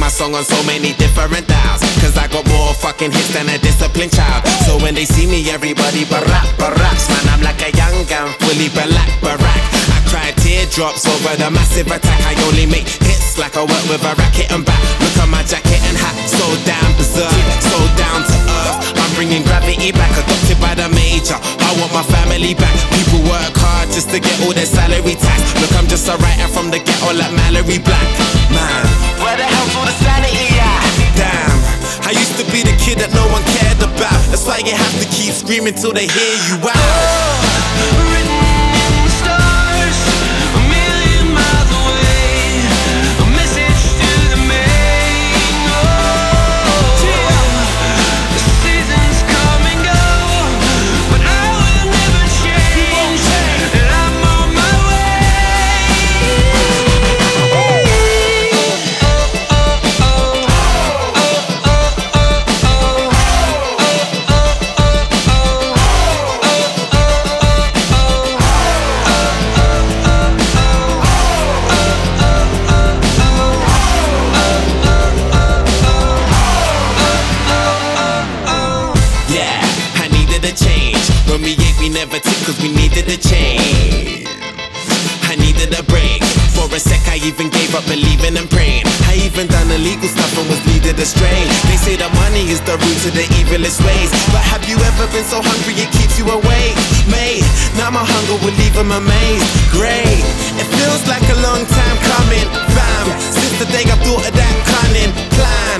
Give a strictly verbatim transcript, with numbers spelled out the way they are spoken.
my song on so many different dials, cause I got more fucking hits than a disciplined child. So when they see me, everybody barack, baracks. Man, I'm like a young gun, fully black, barack. I cry teardrops over the massive attack. I only make hits like I work with a racket and back. Look at my jacket and hat, so damn berserk, so down to earth. I'm bringing gravity back, adopted by the major. I want my family back. People work hard just to get all their salary tax. Look, I'm just a writer from the ghetto like Mallory Black. Man, where the hell's all the sanity at? Damn, I used to be the kid that no one cared about. That's why you have to keep screaming till they hear you out. Oh, written in the stars, a million miles away, a message to the main. Oh, the seasons come and go, but I will never change, and I'm on my way. When we ate, we never took, cause we needed a change. I needed a break. For a sec, I even gave up believing and praying. I even done illegal stuff and was leaded astray. They say that money is the root to the evilest ways, but have you ever been so hungry it keeps you awake? Mate, now my hunger will leave them amazed. Great, it feels like a long time coming, fam, since the day I thought of that cunning plan.